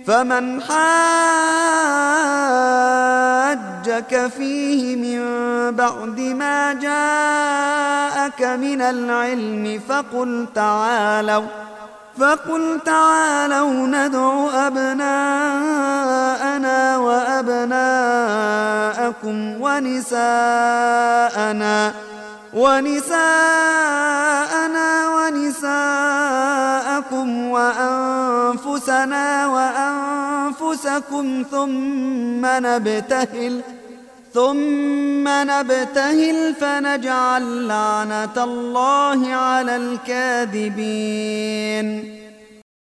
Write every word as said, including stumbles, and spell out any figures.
فمن حاجك فيه من بعد ما جاءك من العلم فقل تعالوا فقل تعالوا ندع أبناءنا وأبناءكم ونساءنا ونساءنا ونساءكم وأنفسنا وأنفسكم ثم نبتهل ثم نبتهل فنجعل لعنة الله على الكاذبين